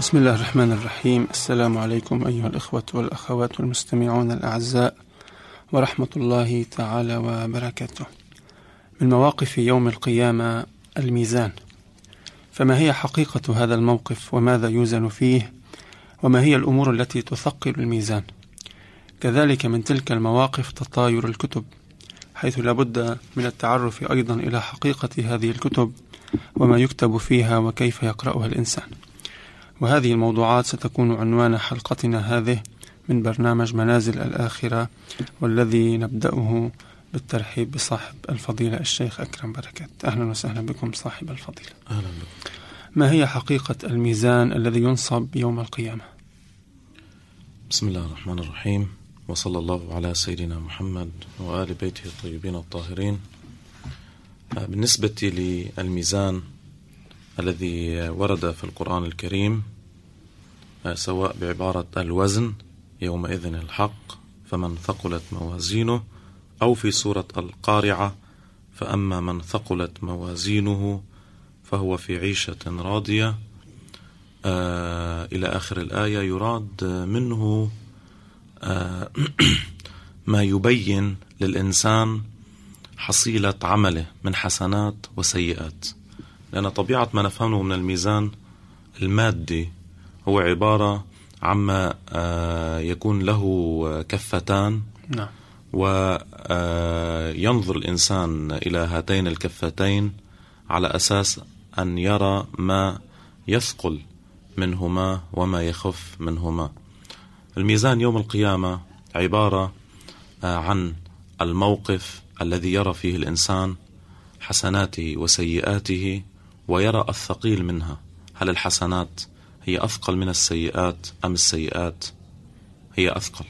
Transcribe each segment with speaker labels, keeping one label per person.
Speaker 1: بسم الله الرحمن الرحيم. السلام عليكم أيها الإخوة والأخوات والمستمعون الأعزاء ورحمة الله تعالى وبركاته. من مواقف يوم القيامة الميزان، فما هي حقيقة هذا الموقف وماذا يوزن فيه وما هي الأمور التي تثقل الميزان؟ كذلك من تلك المواقف تطاير الكتب، حيث لا بد من التعرف أيضا إلى حقيقة هذه الكتب وما يكتب فيها وكيف يقرأها الإنسان. وهذه الموضوعات ستكون عنوان حلقتنا هذه من برنامج منازل الآخرة، والذي نبدأه بالترحيب بصاحب الفضيلة الشيخ أكرم بركات. أهلا وسهلا بكم صاحب الفضيلة.
Speaker 2: أهلا بكم.
Speaker 1: ما هي حقيقة الميزان الذي ينصب يوم القيامة؟
Speaker 2: بسم الله الرحمن الرحيم، وصلى الله على سيدنا محمد وآل بيته الطيبين الطاهرين. بالنسبة للميزان الذي ورد في القرآن الكريم، سواء بعبارة الوزن يومئذ الحق فمن ثقلت موازينه، أو في سورة القارعة فأما من ثقلت موازينه فهو في عيشة راضية إلى آخر الآية، يراد منه ما يبين للإنسان حصيلة عمله من حسنات وسيئات، لأن طبيعة ما نفهمه من الميزان المادي هو عبارة عما يكون له كفتان، وينظر الإنسان إلى هاتين الكفتين على أساس أن يرى ما يثقل منهما وما يخف منهما. الميزان يوم القيامة عبارة عن الموقف الذي يرى فيه الإنسان حسناته وسيئاته ويرى الثقيل منها. هل الحسنات هي أثقل من السيئات أم السيئات هي أثقل؟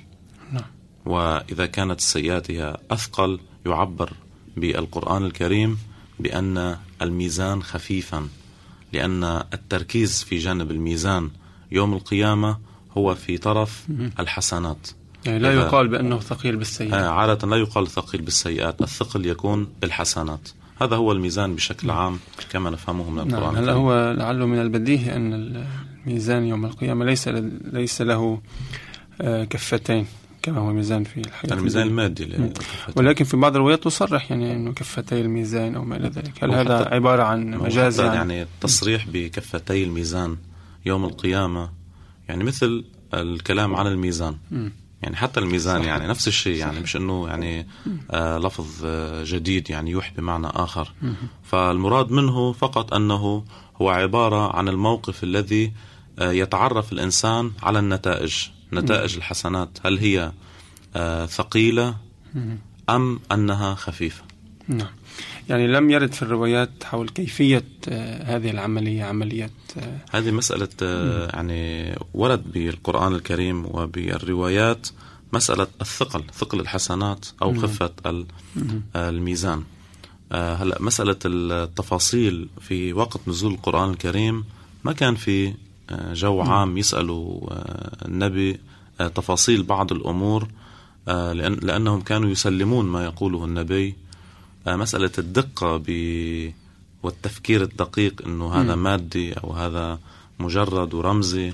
Speaker 2: وإذا كانت السيئات هي أثقل، يعبر بالقرآن الكريم بأن الميزان خفيفا، لأن التركيز في جانب الميزان يوم القيامة هو في طرف الحسنات،
Speaker 1: يعني لا يقال بأنه ثقيل بالسيئات.
Speaker 2: عادة لا يقال ثقيل بالسيئات، الثقل يكون بالحسنات. هذا هو الميزان بشكل عام كما نفهمه من القرآن.
Speaker 1: هل هو لعله من البديهي أن الميزان يوم القيامة ليس له كفتين كما هو ميزان في الحياة،
Speaker 2: الميزان المادي،
Speaker 1: ولكن في بعض الروايات تصرح يعني أنه كفتي الميزان أو ما إلى ذلك. هل هذا عبارة عن مجاز؟
Speaker 2: يعني التصريح بكفتي الميزان يوم القيامة يعني مثل الكلام عن الميزان، يعني حتى الميزان صحيح. يعني نفس الشيء، يعني مش أنه يعني لفظ جديد يعني يوحي بمعنى آخر. فالمراد منه فقط أنه هو عبارة عن الموقف الذي يتعرف الإنسان على نتائج الحسنات، هل هي ثقيلة أم أنها خفيفة.
Speaker 1: نعم. يعني لم يرد في الروايات حول كيفية هذه العملية،
Speaker 2: هذه مسألة يعني ورد بالقرآن الكريم وبالروايات مسألة ثقل الحسنات أو خفة الميزان. هلأ مسألة التفاصيل في وقت نزول القرآن الكريم ما كان في جو عام يسألوا النبي تفاصيل بعض الأمور، لأنهم كانوا يسلمون ما يقوله النبي. مسألة الدقة والتفكير الدقيق أنه هذا مادي أو هذا مجرد ورمزي،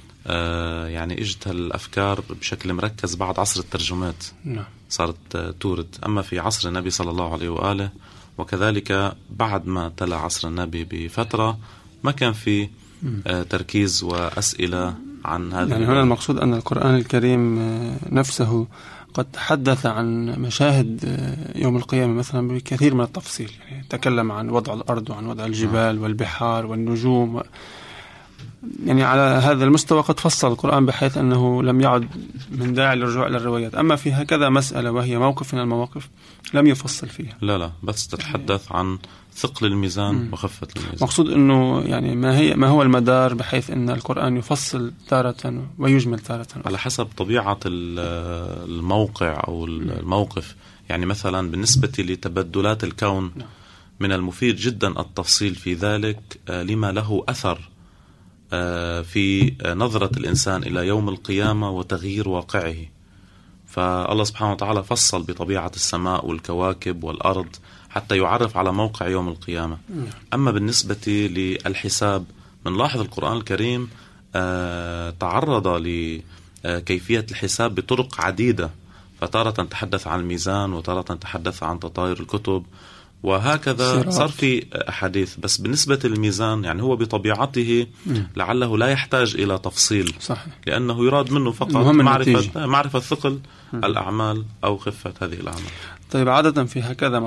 Speaker 2: يعني اجت الأفكار بشكل مركز بعد عصر الترجمات صارت تورد. أما في عصر النبي صلى الله عليه وآله وكذلك بعد ما تلا عصر النبي بفترة ما كان في تركيز وأسئلة عن هذا.
Speaker 1: يعني هنا المقصود أن القرآن الكريم نفسه قد تحدث عن مشاهد يوم القيامة مثلا بكثير من التفصيل، يعني تكلم عن وضع الأرض وعن وضع الجبال والبحار والنجوم، يعني على هذا المستوى قد فصل القرآن بحيث أنه لم يعد من داعي للرجوع إلى الروايات. أما في هكذا مسألة وهي موقف من المواقف لم يفصل فيها.
Speaker 2: لا بس تتحدث عن ثقل الميزان وخفة الميزان.
Speaker 1: مقصود أنه يعني ما هو المدار بحيث أن القرآن يفصل تارة ويجمل تارة
Speaker 2: على حسب طبيعة الموقع أو الموقف. يعني مثلا بالنسبة لتبدلات الكون من المفيد جدا التفصيل في ذلك لما له أثر في نظرة الإنسان إلى يوم القيامة وتغيير واقعه. فالله سبحانه وتعالى فصل بطبيعة السماء والكواكب والأرض حتى يعرف على موقع يوم القيامة. أما بالنسبة للحساب بنلاحظ القرآن الكريم تعرض لكيفية الحساب بطرق عديدة، فتارة تحدث عن الميزان وتارة تحدث عن تطاير الكتب، وهكذا صار في أحاديث. بس بالنسبة للميزان يعني هو بطبيعته لعله لا يحتاج إلى تفصيل،
Speaker 1: صحيح.
Speaker 2: لأنه يراد منه فقط معرفة ثقل الأعمال أو خفة هذه الأعمال.
Speaker 1: طيب، عادة في هكذا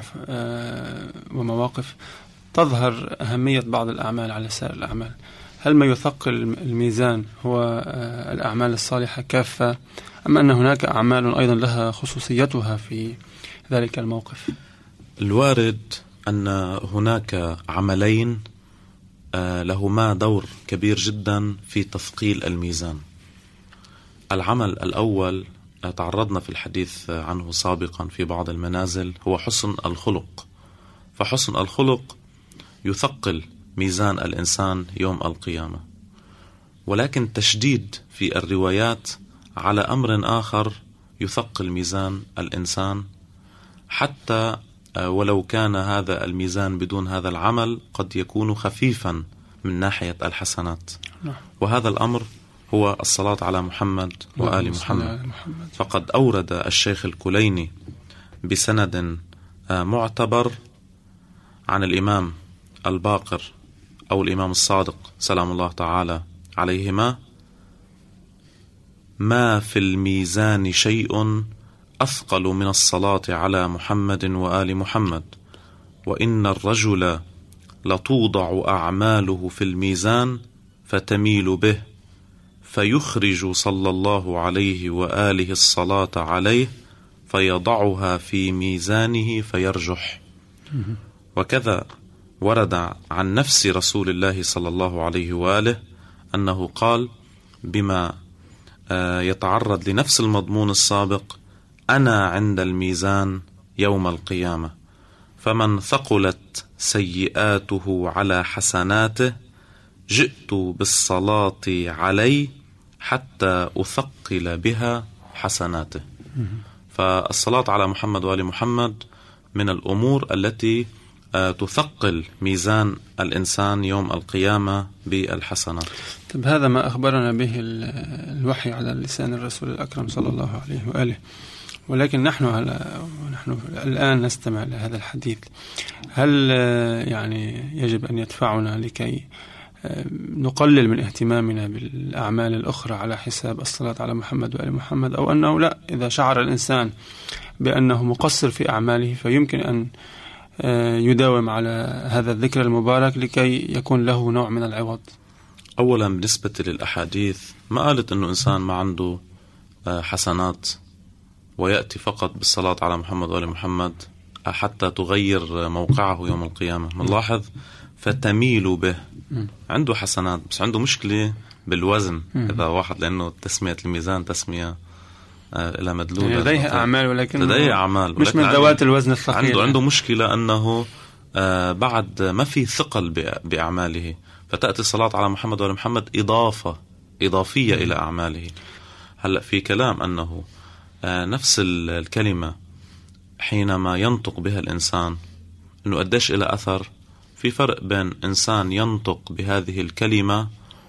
Speaker 1: ومواقف تظهر أهمية بعض الأعمال على سائر الأعمال. هل ما يثقل الميزان هو الأعمال الصالحة كافة، أم أن هناك أعمال أيضا لها خصوصيتها في ذلك الموقف؟
Speaker 2: الوارد أن هناك عملين لهما دور كبير جدا في تثقيل الميزان. العمل الأول تعرضنا في الحديث عنه سابقا في بعض المنازل، هو حسن الخلق. فحسن الخلق يثقل ميزان الإنسان يوم القيامة، ولكن تشديد في الروايات على أمر آخر يثقل ميزان الإنسان، حتى ولو كان هذا الميزان بدون هذا العمل قد يكون خفيفا من ناحية الحسنات. وهذا الأمر هو الصلاة على محمد وآل محمد. فقد أورد الشيخ الكليني بسند معتبر عن الإمام الباقر أو الإمام الصادق سلام الله تعالى عليهما: ما في الميزان شيء أثقل من الصلاة على محمد وآل محمد، وإن الرجل لتوضع أعماله في الميزان فتميل به، فيخرج صلى الله عليه وآله الصلاة عليه فيضعها في ميزانه فيرجح. وكذا ورد عن نفس رسول الله صلى الله عليه وآله أنه قال بما يتعرض لنفس المضمون السابق: أنا عند الميزان يوم القيامة، فمن ثقلت سيئاته على حسناته جئت بالصلاة عليه حتى أثقل بها حسناته. فالصلاة على محمد وآل محمد من الأمور التي تثقل ميزان الإنسان يوم القيامة بالحسنات.
Speaker 1: طيب، هذا ما أخبرنا به الوحي على لسان الرسول الأكرم صلى الله عليه وآله، ولكن نحن الآن نستمع لهذا الحديث. هل يعني يجب أن يدفعنا لكي نقلل من اهتمامنا بالأعمال الأخرى على حساب الصلاة على محمد وآل محمد، أو أنه لا، إذا شعر الإنسان بأنه مقصر في أعماله فيمكن أن يداوم على هذا الذكر المبارك لكي يكون له نوع من العوض؟
Speaker 2: أولا بالنسبة للأحاديث ما قالت أنه إنسان ما عنده حسنات ويأتي فقط بالصلاة على محمد وآل محمد حتى تغير موقعه يوم القيامة. منلاحظ فتميل به، عنده حسنات بس عنده مشكلة بالوزن. إذا واحد، لأنه تسمية الميزان تسمية إلى مدلول،
Speaker 1: لديه أعمال ولكن
Speaker 2: لديه أعمال
Speaker 1: مش من ذوات الوزن الثقيل.
Speaker 2: عنده مشكلة أنه بعد ما في ثقل بأعماله، فتأتي الصلاة على محمد وآل محمد إضافية إلى أعماله. هلأ في كلام أنه نفس الكلمة حينما ينطق بها الإنسان أنه قديش إلى أثر. في فرق بين إنسان ينطق بهذه الكلمة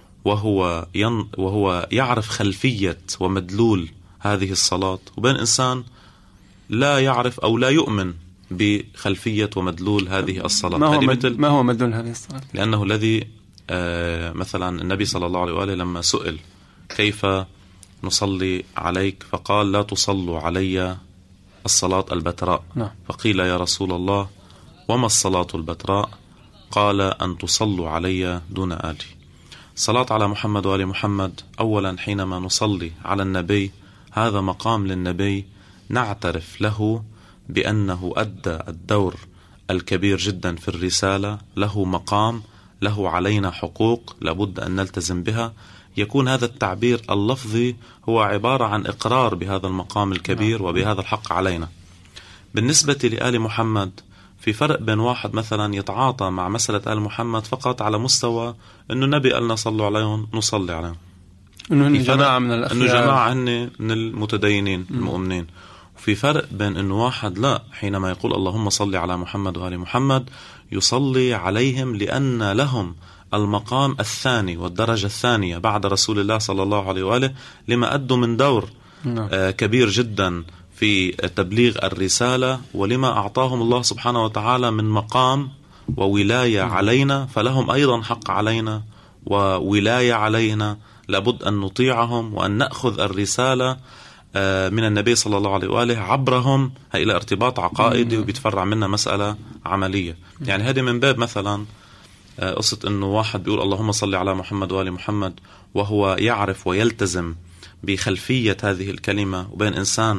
Speaker 2: وهو يعرف خلفية ومدلول هذه الصلاة، وبين إنسان لا يعرف أو لا يؤمن بخلفية ومدلول هذه الصلاة.
Speaker 1: ما هو مدلول هذه الصلاة؟
Speaker 2: لأنه الذي مثلا النبي صلى الله عليه وآله لما سئل كيف نصلي عليك فقال: لا تصلوا علي الصلاة البتراء. فقيل: يا رسول الله وما الصلاة البتراء؟ قال: أن تصلوا علي دون آلي. الصلاة على محمد وآل محمد أولا حينما نصلي على النبي هذا مقام للنبي، نعترف له بأنه أدى الدور الكبير جدا في الرسالة، له مقام، له علينا حقوق لابد أن نلتزم بها. يكون هذا التعبير اللفظي هو عبارة عن إقرار بهذا المقام الكبير وبهذا الحق علينا. بالنسبة لآل محمد في فرق بين واحد مثلا يتعاطى مع مسألة آل محمد فقط على مستوى أنه النبي قالنا صلوا عليهم نصلي عليهم،
Speaker 1: أنه جماعة من الأخيار،
Speaker 2: أنه جماعة هن من المتدينين المؤمنين. وفي فرق بين أنه واحد لا، حينما يقول اللهم صل على محمد وآل محمد يصلي عليهم لأن لهم المقام الثاني والدرجة الثانية بعد رسول الله صلى الله عليه وآله، لما أدوا من دور كبير جدا في تبليغ الرسالة، ولما أعطاهم الله سبحانه وتعالى من مقام وولاية علينا، فلهم أيضا حق علينا وولاية علينا. لابد أن نطيعهم وأن نأخذ الرسالة من النبي صلى الله عليه وآله عبرهم إلى ارتباط عقائدي، وبيتفرع منها مسألة عملية. يعني هذه من باب مثلا قصة أنه واحد بيقول اللهم صل على محمد وآل محمد وهو يعرف ويلتزم بخلفية هذه الكلمة، وبين إنسان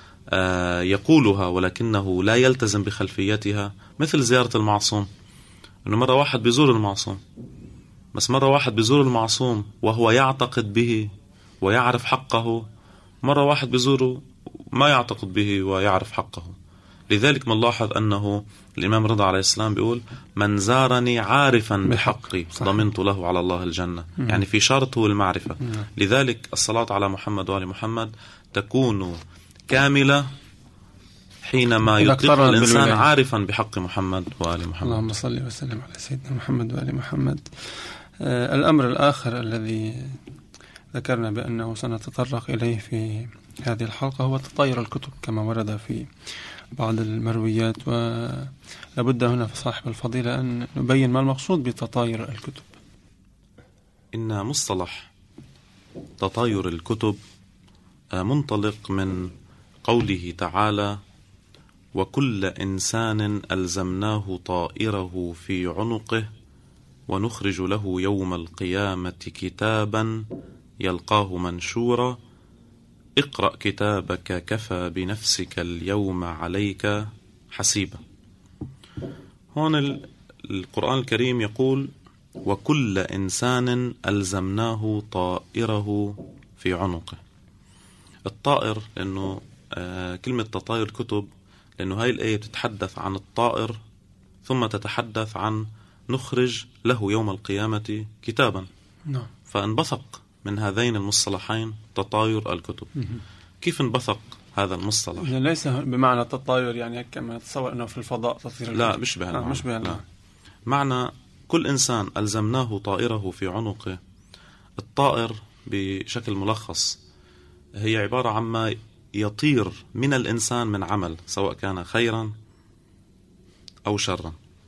Speaker 2: يقولها ولكنه لا يلتزم بخلفيتها، مثل زيارة المعصوم. أنه مرة واحد بيزور المعصوم، بس مرة واحد بيزور المعصوم وهو يعتقد به ويعرف حقه، مرة واحد بيزوره ما يعتقد به ويعرف حقه. لذلك نلاحظ أنه الإمام رضا عليه السلام بيقول من زارني عارفا بحقي ضمنت له على الله الجنة. يعني في شرطه المعرفة. لذلك الصلاة على محمد وآل محمد تكون كاملة حينما يطيق الإنسان عارفا بحق محمد وآل محمد.
Speaker 1: اللهم صل وسلم على سيدنا محمد وآل محمد. الأمر الآخر الذي ذكرنا بأنه سنتطرق إليه في هذه الحلقة هو تطاير الكتب كما ورد في بعض المرويات، ولابد هنا في صاحب الفضيلة أن نبين ما المقصود بتطاير الكتب.
Speaker 2: إن مصطلح تطاير الكتب منطلق من قوله تعالى وكل إنسان ألزمناه طائره في عنقه ونخرج له يوم القيامة كتابا يلقاه منشورا اقرأ كتابك كفى بنفسك اليوم عليك حسيبا. هون القرآن الكريم يقول وكل إنسان ألزمناه طائره في عنقه. الطائر لأنه كلمة تطاير كتب، لأنه هاي الآية تتحدث عن الطائر ثم تتحدث عن نخرج له يوم القيامة كتابا. فانبثق من هذين المصطلحين تطاير الكتب. كيف انبثق هذا المصطلح؟
Speaker 1: ليس بمعنى التطاير يعني كما تصور أنه في الفضاء تطير الكتب.
Speaker 2: لا، مش بهالمعنى. لا. معنى كل إنسان ألزمناه طائره في عنقه. الطائر بشكل ملخص هي عبارة عما يطير من الإنسان من عمل، سواء كان خيرا أو شرا.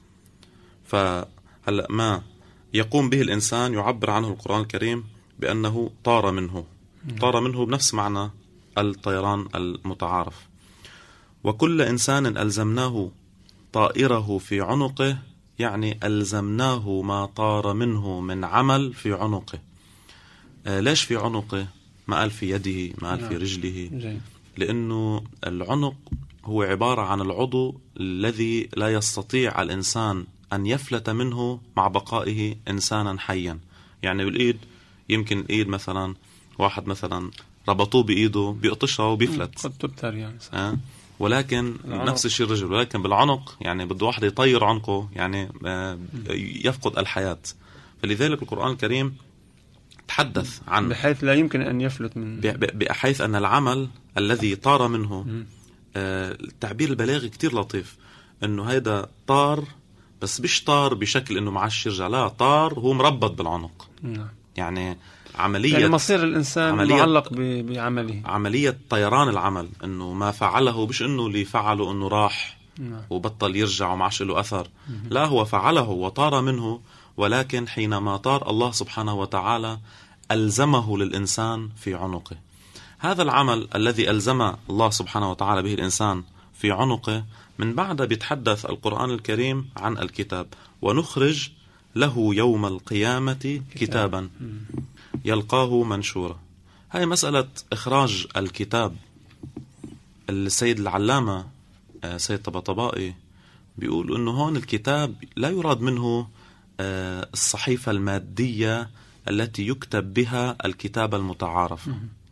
Speaker 2: فهلأ ما يقوم به الإنسان يعبر عنه القرآن الكريم بأنه طار منه. طار منه بنفس معنى الطيران المتعارف. وكل إنسان ألزمناه طائره في عنقه، يعني ألزمناه ما طار منه من عمل في عنقه. ليش في عنقه؟ ما قال في يده، ما قال في رجله. لأنه العنق هو عبارة عن العضو الذي لا يستطيع الإنسان أن يفلت منه مع بقائه إنسانا حيا. يعني بالإيد يمكن الإيد مثلا واحد مثلا ربطوه بإيده بيقطشها وبيفلت،
Speaker 1: قد تبتر يعني
Speaker 2: ولكن نفس الشيء الرجل. ولكن بالعنق يعني بده واحد يطير عنقه يعني يفقد الحياة. فلذلك القرآن الكريم تحدث عن
Speaker 1: بحيث لا يمكن أن يفلت من
Speaker 2: بحيث أن العمل الذي طار منه التعبير البلاغي كتير لطيف، أنه هيدا طار بس مش طار بشكل أنه معاش يرجع، لا، طار هو مربط بالعنق. يعني عملية
Speaker 1: يعني مصير الإنسان معلق بعمله،
Speaker 2: عملية طيران العمل. أنه ما فعله مش أنه اللي فعله أنه راح وبطل يرجع ومعاش له أثر، لا، هو فعله وطار منه، ولكن حينما طار الله سبحانه وتعالى ألزمه للإنسان في عنقه. هذا العمل الذي ألزم الله سبحانه وتعالى به الإنسان في عنقه من بعد بيتحدث القرآن الكريم عن الكتاب ونخرج له يوم القيامة كتابا يلقاه منشورا. هاي مسألة إخراج الكتاب. السيد العلامة سيد طباطبائي بيقول أنه هون الكتاب لا يراد منه الصحيفة المادية التي يكتب بها الكتاب المتعارف،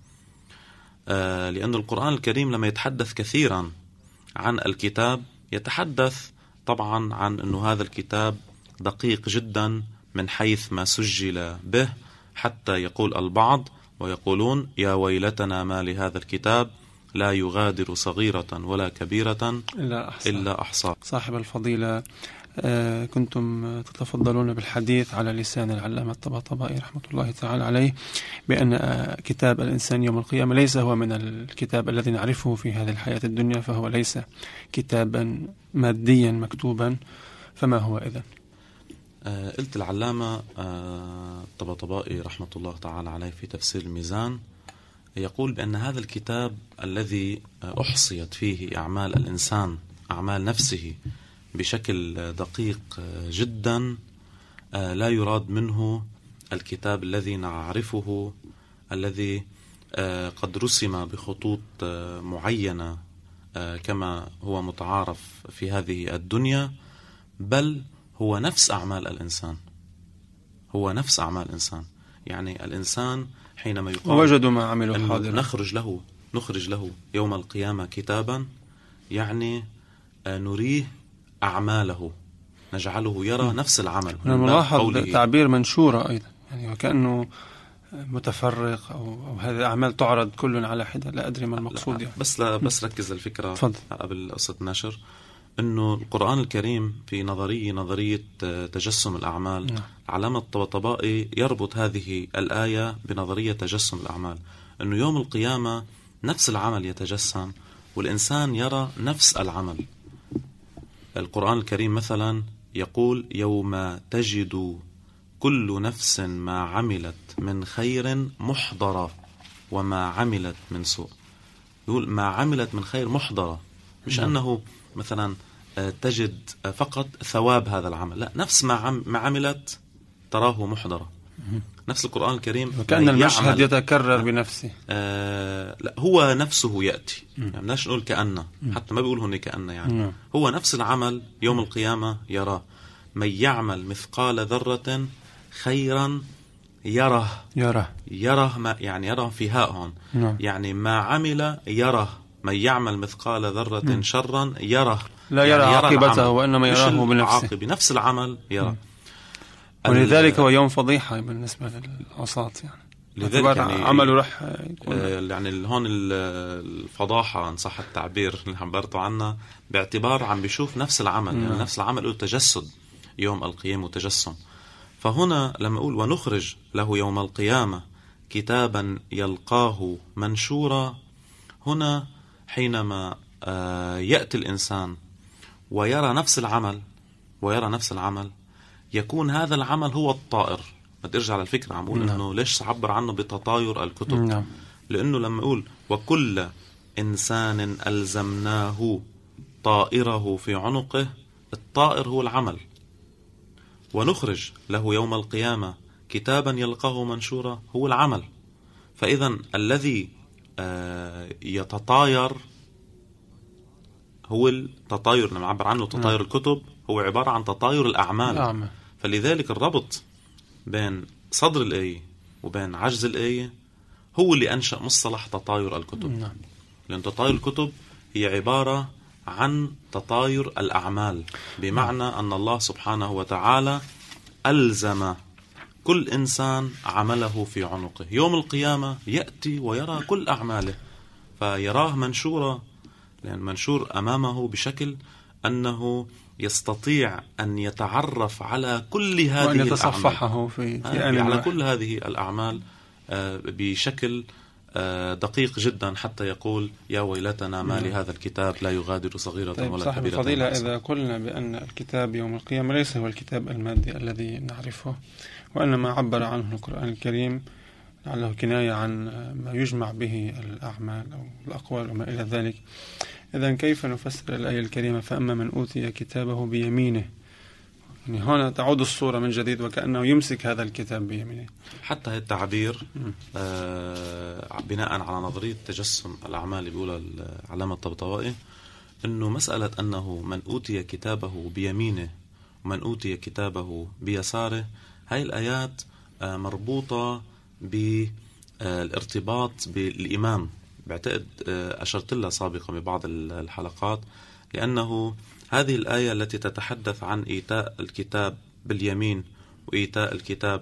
Speaker 2: لأن القرآن الكريم لما يتحدث كثيرا عن الكتاب يتحدث طبعا عن أنه هذا الكتاب دقيق جدا من حيث ما سجل به، حتى يقول البعض ويقولون يا ويلتنا ما لهذا الكتاب لا يغادر صغيرة ولا كبيرة إلا أحصاها.
Speaker 1: صاحب الفضيلة، كنتم تتفضلون بالحديث على لسان العلامة الطباطبائي رحمة الله تعالى عليه بأن كتاب الإنسان يوم القيامة ليس هو من الكتاب الذي نعرفه في هذه الحياة الدنيا، فهو ليس كتابا ماديا مكتوبا. فما هو إذن؟
Speaker 2: قلت العلامة الطباطبائي رحمة الله تعالى عليه في تفسير الميزان يقول بأن هذا الكتاب الذي أحصيت فيه أعمال الإنسان، أعمال نفسه بشكل دقيق جدا، لا يراد منه الكتاب الذي نعرفه الذي قد رسم بخطوط معينة كما هو متعارف في هذه الدنيا، بل هو نفس أعمال الإنسان، هو نفس أعمال الإنسان. يعني الإنسان حينما يقال
Speaker 1: وجدوا ما عملوا حاضرا
Speaker 2: نخرج له يوم القيامة كتابا، يعني نريه أعماله، نجعله يرى نفس العمل.
Speaker 1: نلاحظ تعبير منشورة أيضا، يعني وكأنه متفرق أو هذه الأعمال تعرض كل على حدة. لا أدري ما المقصود يعني.
Speaker 2: بس ركز الفكرة
Speaker 1: فضل.
Speaker 2: قبل قصة نشر أنه القرآن الكريم في نظرية تجسم الأعمال. علامة الطباطبائي يربط هذه الآية بنظرية تجسم الأعمال، أنه يوم القيامة نفس العمل يتجسم والإنسان يرى نفس العمل. القرآن الكريم مثلا يقول يوم تجد كل نفس ما عملت من خير محضرة وما عملت من سوء. يقول ما عملت من خير محضرة، مش أنه مثلا تجد فقط ثواب هذا العمل، لا، نفس ما عملت تراه محضرة. نفس القرآن الكريم
Speaker 1: وكأن المشهد يتكرر بنفسه.
Speaker 2: لا، هو نفسه يأتي، يعني بدناش نقول كأنه، حتى ما بيقول هنا كأنه، يعني هو نفس العمل يوم القيامة يراه. من يعمل مثقال ذرة خيرا يره ما يعني يره في هاء هون، يعني ما عمل يره. من يعمل مثقال ذرة شرا يره،
Speaker 1: لا يرى يعني عاقبته وإنما يراه بنفسه،
Speaker 2: بنفس العمل يرى.
Speaker 1: ولذلك هو يوم فضيحة بالنسبة للعصاة، يعني
Speaker 2: لذلك يعني
Speaker 1: عمله رح
Speaker 2: يعني هون الفضاحة إن صح التعبير اللي عبرته عنها، باعتبار عم بيشوف نفس العمل، يعني نفس العمل له تجسد يوم القيامة وتجسم. فهنا لما أقول ونخرج له يوم القيامة كتابا يلقاه منشورا، هنا حينما يأتي الإنسان ويرى نفس العمل يكون هذا العمل هو الطائر. بدي ارجع للفكرة، عم بقول انه ليش عبر عنه بتطاير الكتب. لانه لما اقول وكل انسان الزمناه طائره في عنقه، الطائر هو العمل. ونخرج له يوم القيامة كتابا يلقاه منشورا هو العمل. فاذا الذي يتطاير هو التطاير، لما عبر عنه تطاير الكتب، هو عبارة عن تطاير الأعمال. فلذلك الربط بين صدر الآية وبين عجز الآية هو اللي أنشأ مصطلح تطاير الكتب. لأن تطاير الكتب هي عبارة عن تطاير الأعمال، بمعنى أن الله سبحانه وتعالى ألزم كل إنسان عمله في عنقه. يوم القيامة يأتي ويرى كل أعماله، فيراه منشورا، لأن منشور أمامه بشكل أنه يستطيع أن يتعرف على كل هذه
Speaker 1: وأن يتصفحه
Speaker 2: على كل هذه الأعمال بشكل دقيق جدا، حتى يقول يا ويلتنا ما لهذا الكتاب لا يغادر صغيرة ولا كبيرة.
Speaker 1: فضيلة، إذا قلنا بأن الكتاب يوم القيامة ليس هو الكتاب المادي الذي نعرفه، وأنما عبر عنه القرآن الكريم لعله كناية عن ما يجمع به الأعمال أو الأقوال وما إلى ذلك، إذن كيف نفسر الآية الكريمة فأما من أوتي كتابه بيمينه؟ يعني هنا تعود الصورة من جديد وكأنه يمسك هذا الكتاب بيمينه.
Speaker 2: حتى التعبير بناء على نظرية تجسم الأعمال اللي بيقولها العلامة الطباطبائي، أنه مسألة أنه من أوتي كتابه بيمينه ومن أوتي كتابه بيساره، هاي الآيات مربوطة بالارتباط بالإمام. بعتقد أشرت لها سابقا ببعض الحلقات، لأنه هذه الآية التي تتحدث عن إيتاء الكتاب باليمين وإيتاء الكتاب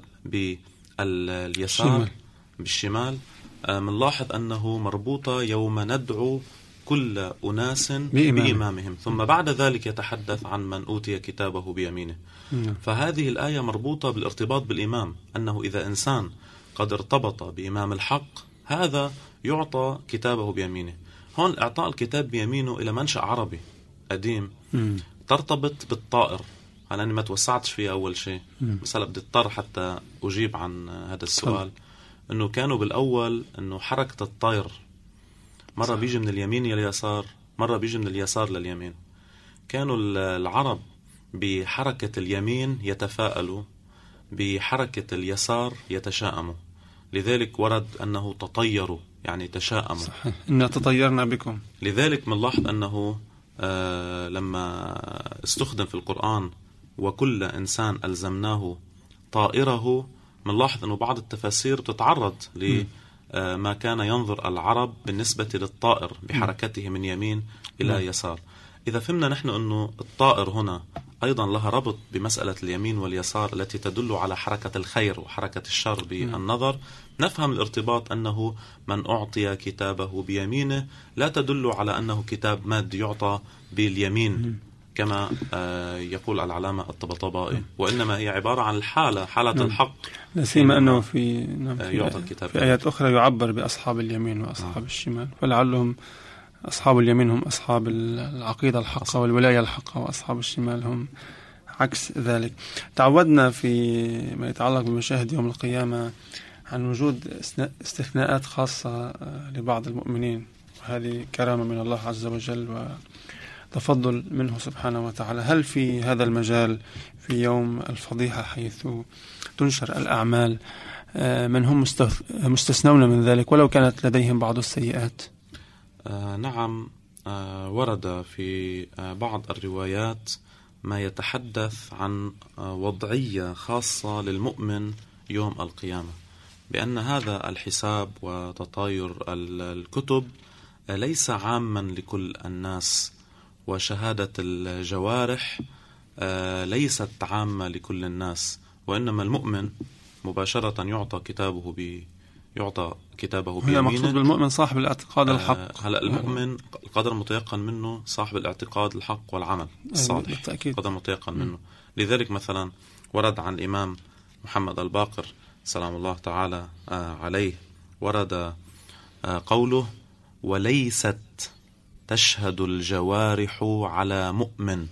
Speaker 2: باليسار بالشمال، منلاحظ أنه مربوطة يوم ندعو كل أناس بإمامهم، ثم بعد ذلك يتحدث عن من أوتي كتابه بيمينه. فهذه الآية مربوطة بالارتباط بالإمام، أنه إذا إنسان قد ارتبط بإمام الحق هذا يعطى كتابه بيمينه. هون إعطاء الكتاب بيمينه إلى منشأ عربي قديم ترتبط بالطائر. أنا ما توسعتش فيها أول شيء، بس هلا بدي اضطر حتى أجيب عن هذا السؤال. إنه كانوا بالأول إنه حركة الطير مرة بيجي من اليمين لليسار، مرة بيجي من اليسار لليمين. كانوا العرب بحركة اليمين يتفاءلوا، بحركة اليسار يتشاءموا. لذلك ورد أنه تطيروا، يعني تشاءموا.
Speaker 1: صحيح، إنا تطيرنا بكم.
Speaker 2: لذلك منلاحظ أنه لما استخدم في القرآن وكل إنسان ألزمناه طائره، منلاحظ أنه بعض التفاسير بتتعرض لما كان ينظر العرب بالنسبة للطائر بحركته من يمين إلى يسار. إذا فهمنا نحن أنه الطائر هنا أيضا لها ربط بمسألة اليمين واليسار التي تدل على حركة الخير وحركة الشر بالنظر، نفهم الارتباط أنه من أعطي كتابه بيمينه لا تدل على أنه كتاب مادي يعطى باليمين كما يقول العلامة الطبطبائي، وإنما هي عبارة عن حالة الحق.
Speaker 1: لا سيما أنه في
Speaker 2: يعطى الكتاب
Speaker 1: في آيات أخرى يعبر بأصحاب اليمين وأصحاب الشمال، فلعلهم أصحاب اليمين هم أصحاب العقيدة الحقة والولاية الحقة، وأصحاب الشمال هم عكس ذلك. تعودنا في ما يتعلق بمشاهد يوم القيامة عن وجود استثناءات خاصة لبعض المؤمنين، وهذه كرامة من الله عز وجل وتفضل منه سبحانه وتعالى. هل في هذا المجال في يوم الفضيحة حيث تنشر الأعمال من هم مستثنون من ذلك ولو كانت لديهم بعض السيئات؟
Speaker 2: نعم، ورد في بعض الروايات ما يتحدث عن وضعية خاصة للمؤمن يوم القيامة، بأن هذا الحساب وتطاير الكتب ليس عاما لكل الناس، وشهادة الجوارح ليست عامة لكل الناس، وإنما المؤمن مباشرة يعطى كتابه بيمينه.
Speaker 1: هي مقصود بالمؤمن صاحب الاعتقاد الحق.
Speaker 2: هلا المؤمن القدر المتيقن منه صاحب الاعتقاد الحق والعمل الصالح،
Speaker 1: بالتأكيد
Speaker 2: قدر متيقن منه. لذلك مثلا ورد عن الإمام محمد الباقر سلام الله تعالى عليه، ورد قوله: وليست تشهد الجوارح على مؤمن،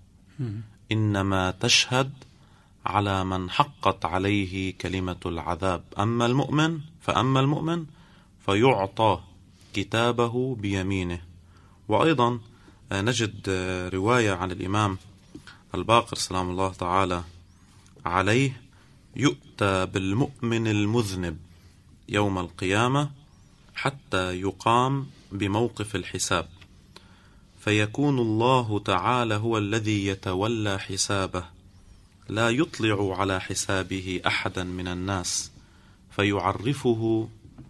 Speaker 2: إنما تشهد على من حقت عليه كلمة العذاب. أما المؤمن فيعطى كتابه بيمينه. وأيضا نجد رواية عن الإمام الباقر سلام الله تعالى عليه: يؤتى بالمؤمن المذنب يوم القيامة حتى يقام بموقف الحساب، فيكون الله تعالى هو الذي يتولى حسابه، لا يطلع على حسابه أحدا من الناس، فيعرفه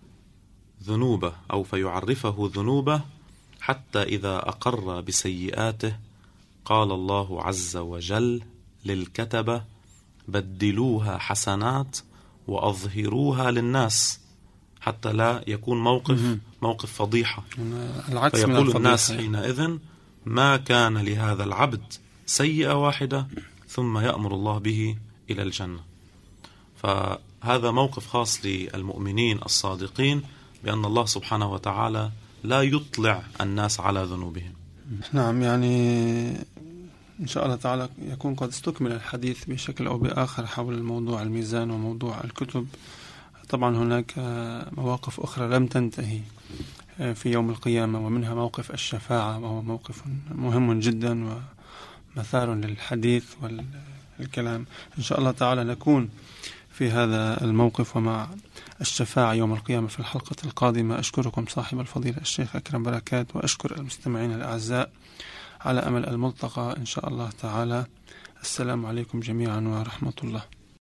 Speaker 2: ذنوبه حتى إذا أقر بسيئاته قال الله عز وجل للكتبة: بدلوها حسنات وأظهروها للناس، حتى لا يكون موقف فضيحة. فيقول الناس حينئذ: ما كان لهذا العبد سيئة واحدة ثم يأمر الله به إلى الجنة. فهذا موقف خاص للمؤمنين الصادقين، بأن الله سبحانه وتعالى لا يطلع الناس على ذنوبهم.
Speaker 1: نعم، يعني إن شاء الله تعالى يكون قد استكمل الحديث بشكل أو بآخر حول موضوع الميزان وموضوع الكتب. طبعا هناك مواقف أخرى لم تنتهي في يوم القيامة، ومنها موقف الشفاعة، وهو موقف مهم جدا ومثار للحديث والكلام. إن شاء الله تعالى نكون في هذا الموقف ومع الشفاعة يوم القيامة في الحلقة القادمة. أشكركم صاحب الفضيلة الشيخ أكرم بركات، وأشكر المستمعين الأعزاء على أمل الملتقى إن شاء الله تعالى. السلام عليكم جميعا ورحمة الله.